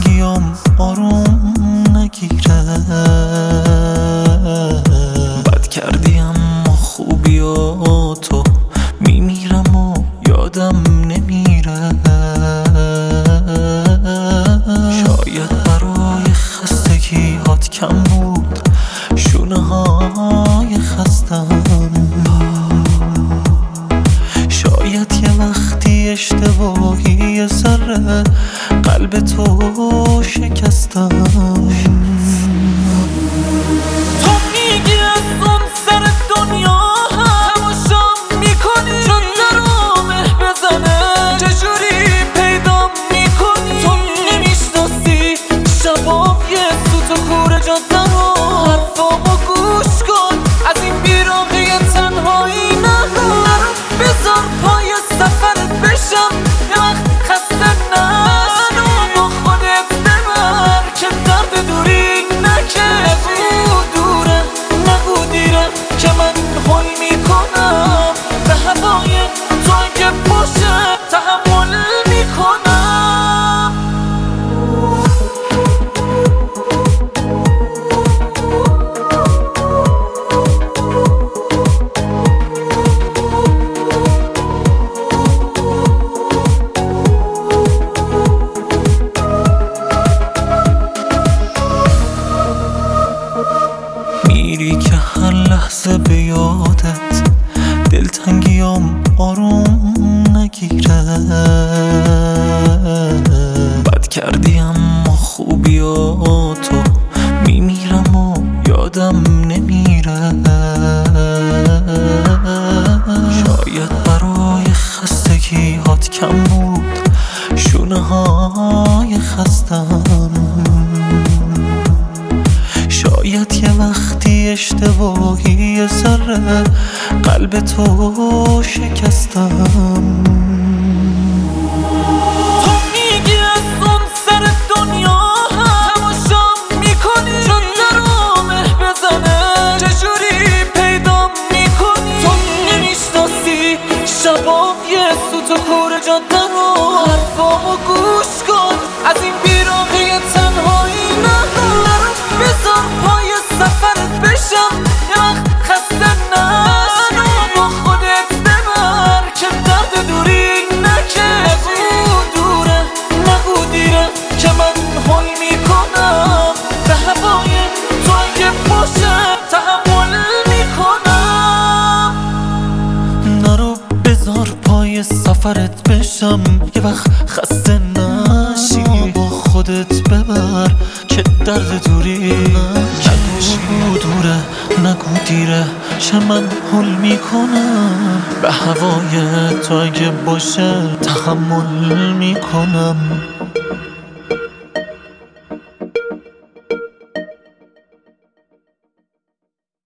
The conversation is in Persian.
دلتنگیام آروم نگیره. بد کردی اما خوبی و تو میمیرم و یادم نمیره. شاید برای خستگیات کم بود شونه های خستم. شاید یه وقتی اشتباهی یه ذره قلب تو شکستم. تو میگی از اون سر دنیا تماشا میکنی چون درو مه بزنه. چجوری پیدا میکنی تو نمیشناسی شباب یه سوت و کور جاده رو. حرفامو گوش کن از این بیراقی تنهایی نرو. بذار پای سفرت بشم یه وقت خسته نشی. با خودت ببر که درد دوری نکشی. نگو دوره نگو دیره که من حل میکنم به هوای تو اگه باشه تحمل میکنم. میری که هر لحظه به یادت دلتنگیام آروم نگیره. بد کردی اما خوبی و تو میمیرم و یادم نمیره. شاید برای خستگیات کم بود شونه های خستم. شاید یه وقتی اشتباهی یه ذره قلب تو شکستم. تو میگی از اون سر دنیا تماشا میکنی چون درو مه بزنه. چجوری پیدا میکنی تو نمیشناسی شباب یه سوت و کور جاده رو. حرفامو گوش کن از این بیراقی تنهایی نرو. بذار پای سفرت بشم یه وقت خسته نشی. با خودت ببر که درد دوری نکشی. نگو دوره نگو دیره که من حل میکنم به هوای تو اگه باشه تحمل میکنم. نرو بذار پای سفرت بشم یه وقت خسته نشی. با خودت ببر که درد دوری نکشی. نگو دوره نگو دیره چه من حل میکنم به هوای تو اگه باشه تحمل میکنم.